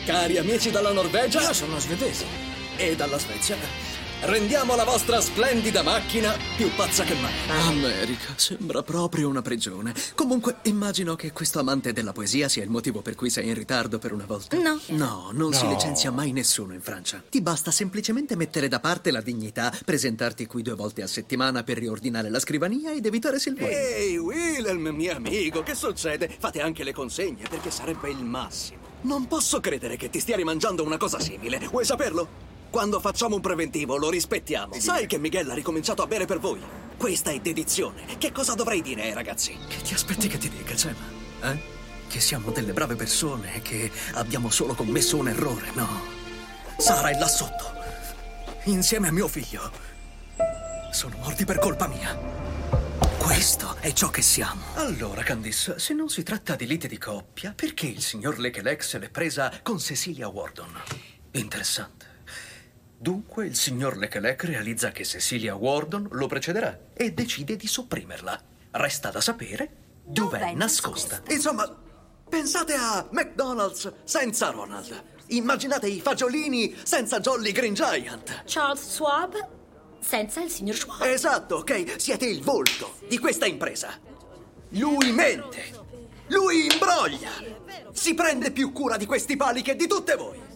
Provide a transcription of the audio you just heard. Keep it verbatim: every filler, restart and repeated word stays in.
Cari amici dalla Norvegia. Io sono svedese. E dalla Svezia, rendiamo la vostra splendida macchina più pazza che mai. America sembra proprio una prigione. Comunque, immagino che questo amante della poesia sia il motivo per cui sei in ritardo per una volta. No. No, non No. si licenzia mai nessuno in Francia. Ti basta semplicemente mettere da parte la dignità, presentarti qui due volte a settimana per riordinare la scrivania ed evitare Silvio. Ehi, Wilhelm, mio amico, che succede? Fate anche le consegne, perché sarebbe il massimo. Non posso credere che ti stia rimangiando una cosa simile. Vuoi saperlo? Quando facciamo un preventivo lo rispettiamo. Sai che Miguel ha ricominciato a bere per voi? Questa è dedizione. Che cosa dovrei dire ai ragazzi? Che ti aspetti che ti dica, Gemma? Eh? Che siamo delle brave persone e che abbiamo solo commesso un errore, no? Sara è là sotto, insieme a mio figlio. Sono morti per colpa mia. Questo è ciò che siamo. Allora, Candice, se non si tratta di lite di coppia, perché il signor Leclerc se l'è presa con Cecilia Wardon? Interessante. Dunque il signor Leclerc realizza che Cecilia Wardon lo precederà e decide di sopprimerla. Resta da sapere dov'è Dov'è nascosta. nascosta? Insomma, pensate a McDonald's senza Ronald. Immaginate i fagiolini senza Jolly Green Giant. Charles Schwab senza il signor Schwab. Esatto, ok? Siete il volto di questa impresa. Lui mente. Lui imbroglia. Si prende più cura di questi pali che di tutte voi.